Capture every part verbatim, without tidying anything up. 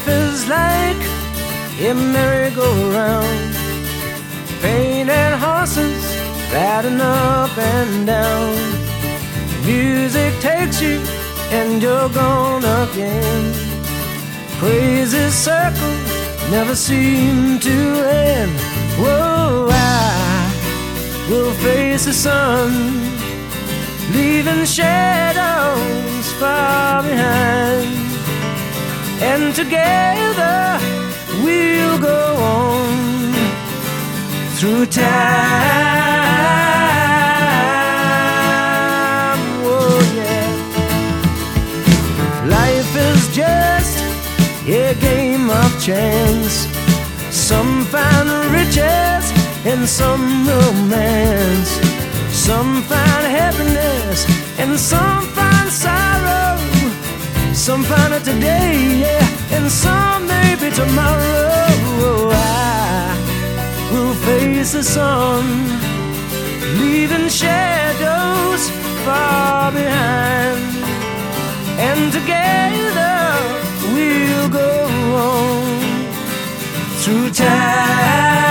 Life is like a merry-go-round, painted horses riding up and down. Music takes you and you're gone again. Crazy circles never seem to end. Whoa, I will face the sun, leaving shadows far behind. And together we'll go on through time. Oh yeah. Life is just a game of chance. Some find riches and some romance. Some find happiness and some find sorrow. Some find it today, yeah, and some maybe tomorrow. I will face the sun, leaving shadows far behind. And together we'll go on through time.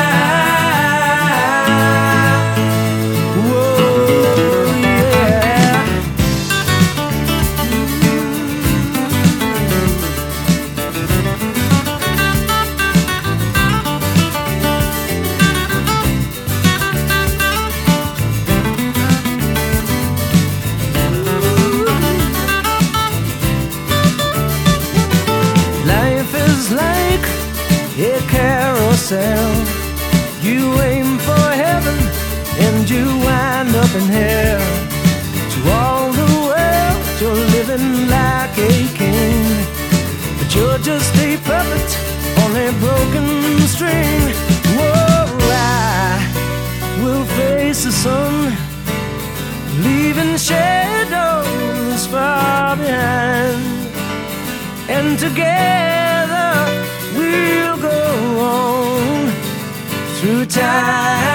Like a carousel, you aim for heaven and you wind up in hell. To all the world you're living like a king, but you're just a puppet on a broken string. Whoa, I will face the sun, leaving shadows far behind. And together we'll go on through time.